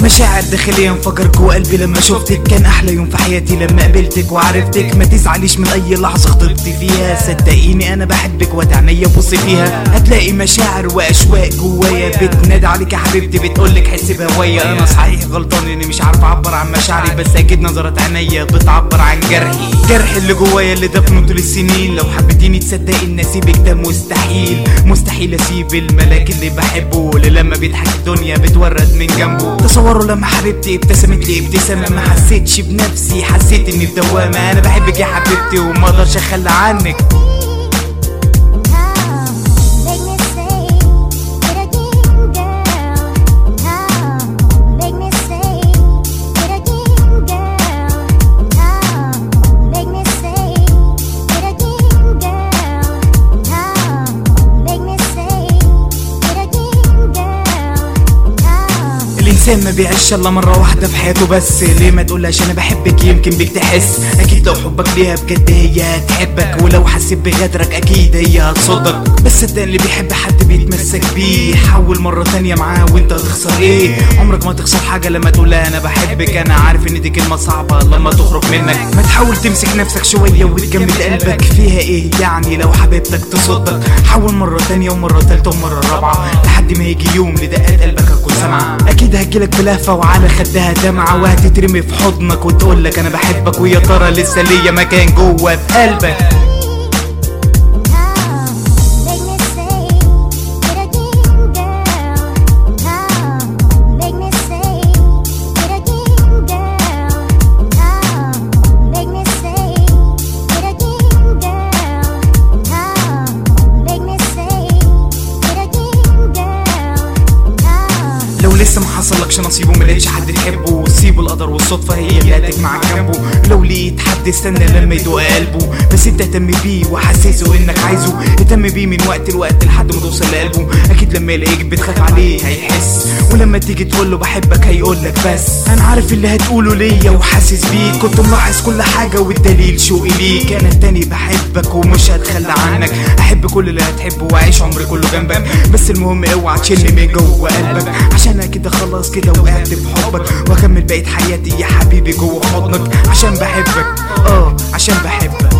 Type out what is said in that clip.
مشاعر داخلية انفجر جوا قلبي لما شفتك. كان احلى يوم في حياتي لما قابلتك وعرفتك. ما تزعليش من اي لحظة خطبتي فيها، صدقيني انا بحبك وتعنيا بصي فيها. هتلاقي مشاعر واشواق جوايا بتنادي عليك يا حبيبتي، بتقولك حسي بهوايا. انا صحيح غلطان اني مش عارف اعبر عن مشاعري، بس اكيد نظرات عينيا بتعبر عن جرحي اللي جوايا اللي دفنه طول السنين. لو حبيتيني تصدقي ان اسيبك ده مستحيل، مستحيل اسيب الملاك اللي بحبه، اللي لما بيضحك الدنيا بتورد من جنبه. تصوروا لما حبيبتي ابتسمت لي ابتسامة ما حسيتش بنفسي، حسيت اني في دوامة. انا بحبك يا حبيبتي وما اقدرش اتخلى عنك. الانسان ما بيعيش الا مره واحده في حياته بس. ليه ما تقولهاش انا بحبك، يمكن بيك تحس. اكيد لو حبك ليها بجد هي هتحبك، ولو حسيت بغدرك اكيد هي هتصدك. بس صدق اللي بيحب حد بيتمسك بيه، حاول مره تانية معاه وانت هتخسر ايه؟ عمرك ما تخسر حاجه لما تقولها انا بحبك. انا عارف ان دي كلمه صعبه لما تخرج منك. ما تحاول تمسك نفسك شويه وتجمد قلبك، فيها ايه يعني لو حبيبتك تصدك؟ حاول مره تانية ومره تالتة ومره رابعه لحد ما يجي يوم لدقات قلبك هتكون سامعه. اكيد هتجيلك بلهفة وعلى خدها دمعة، وهتترمي في حضنك وتقولك انا بحبك، ويا ترى لسه ليا مكان جوه في قلبك. لسه ما حصلكش نصيب وما لقيتش حد تحبه، سيب القدر والصدفه هي اللي هتجمعك جنبه. لو لقيت حد استنى لما يدوق قلبه، بس انت اهتم بيه وحسسه انك عايزه. اهتم بيه من وقت لوقت لحد ما توصل لقلبه. اكيد لما يلاقيك بتخاف عليه هيحس، ولما تيجي تقول له بحبك هيقولك بس. انا عارف اللي هتقوله ليا وحاسس بيك، كنت ملاحظ كل حاجه والدليل شوقي ليك. انا التاني بحبك ومش هتخلى عنك، احب كل اللي هتحبه واعيش عمري كله جنبك. بس المهم اوعى تشيلني من جوه قلبك، عشان كده خلاص كده وقعت في حبك، واكمل بقية حياتي يا حبيبي جوه حضنك. عشان بحبك عشان بحبك.